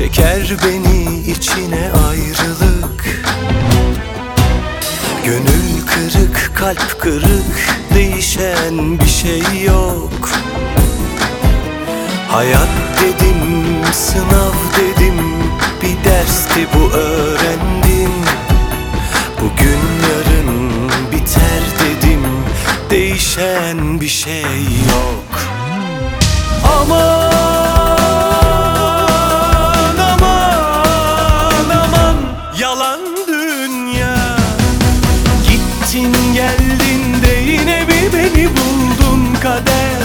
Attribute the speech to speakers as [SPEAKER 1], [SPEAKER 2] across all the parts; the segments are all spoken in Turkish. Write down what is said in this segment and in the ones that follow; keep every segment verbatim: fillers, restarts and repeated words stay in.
[SPEAKER 1] çeker beni içine ayrılık. Gönül kırık, kalp kırık, değişen bir şey yok. Hayat dedim, sınav dedim, bir dersti bu öğrendim. Bugün yarın biter dedim, değişen bir şey yok. Aman aman aman, yalan dünya. Gittin geldin de yine bir beni buldun kader.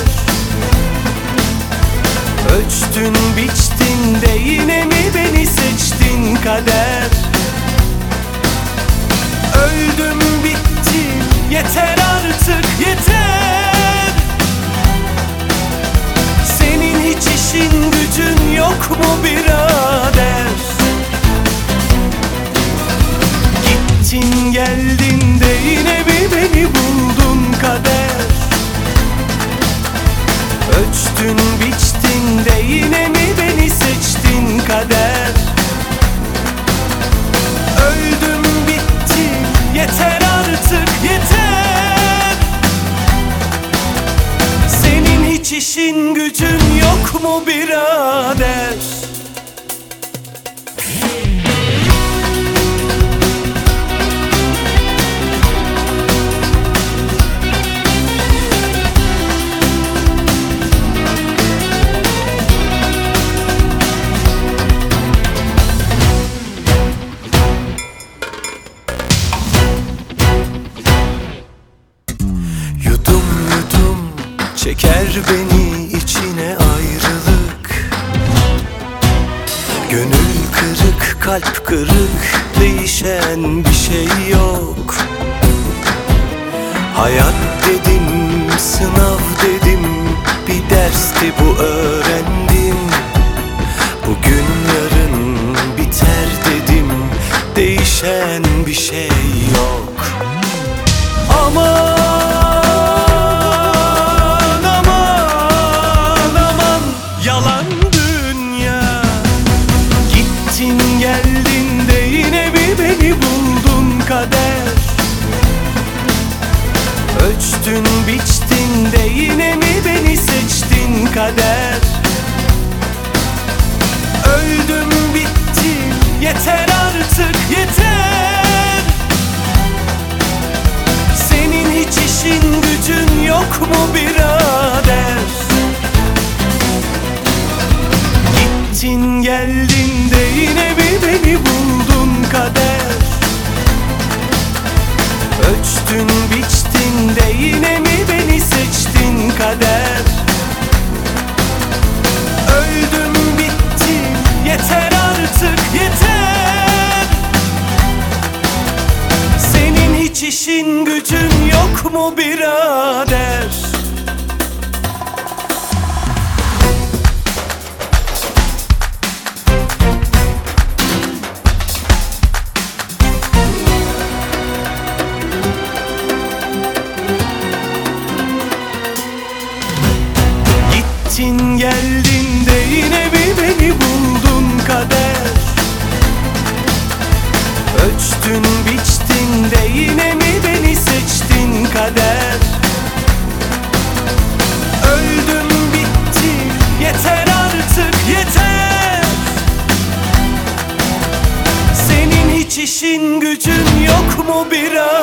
[SPEAKER 1] Ölçtün biçtin de yine mi beni seçtin kader. Öldüm bittim, yeter artık yeter. Senin hiç işin gücün yok mu birader? Gittin geldin de yine mi beni buldun kader. Ölçtün biçtin de yine mi beni seçtin kader. Öldüm bittim, yeter artık yeter. Senin hiç işin gücün yok mu birader? Çeker beni içine ayrılık. Gönül kırık, kalp kırık, değişen bir şey yok. Hayat dedim, sınav dedim, bir dersti bu öğrendim. Bugün yarın biter dedim, değişen bir şey yok. Ama yalan dünya. Gittin geldin de yine bir beni buldun kader. Ölçtün biçtin de yine mi beni seçtin kader. Öldüm bittim, yeter artık yeter. Senin hiç işin gücün yok mu birader? Gittin geldin de yine mi beni buldun kader. Ölçtün biçtin de yine mi beni seçtin kader. Öldüm bittim, yeter artık yeter. Senin hiç işin gücün yok mu birader? Gittin geldin de yine mi beni buldun kader. Ölçtün biçtin de yine mi beni seçtin kader. Öldüm bittim, yeter artık yeter. Senin hiç işin gücün yok mu birader?